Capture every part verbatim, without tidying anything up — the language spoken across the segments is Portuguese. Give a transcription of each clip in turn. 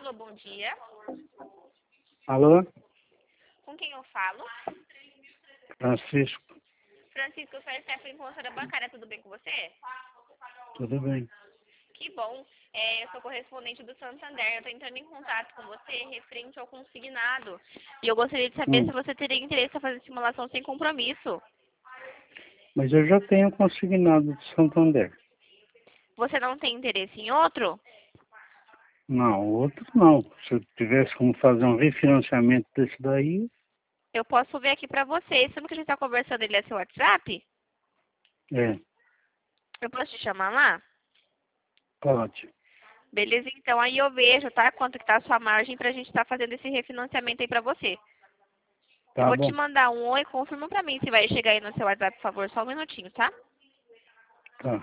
Alô, bom dia. Alô? Com quem eu falo? Francisco, Francisco, eu sou a Stephanie, consultora bancária. Tudo bem com você? tudo bem? Que bom. É, eu sou correspondente do Santander. Eu estou entrando em contato com você referente ao consignado. E eu gostaria de saber Hum, se você teria interesse em fazer simulação sem compromisso. mas eu já tenho consignado de Santander. Você não tem interesse em outro? Não, outro não. Se eu tivesse como fazer um refinanciamento desse daí, Eu posso ver aqui pra você. Sempre que a gente está conversando, ele é seu WhatsApp? é, Eu posso te chamar lá? pode. Beleza, então aí eu vejo, tá? Quanto que tá a sua margem pra gente estar fazendo esse refinanciamento aí pra você. Eu Tá vou te bom, mandar um oi, confirma pra mim se vai chegar aí no seu WhatsApp, por favor, só um minutinho, tá? tá.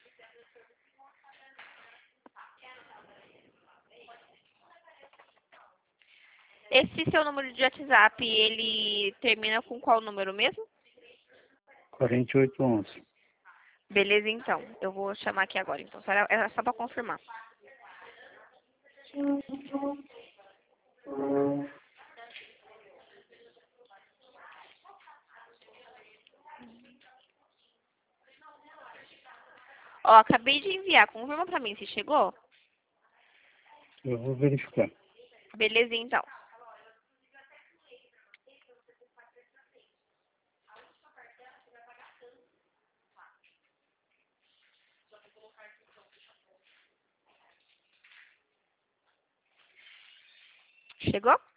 Esse seu número de WhatsApp, ele termina com qual número mesmo? quarenta e oito onze. Beleza, então. Eu vou chamar aqui agora, então. Só era, era só pra confirmar. Ó, acabei de enviar. Confirma pra mim se chegou. Eu vou verificar. Beleza, então. Chegou?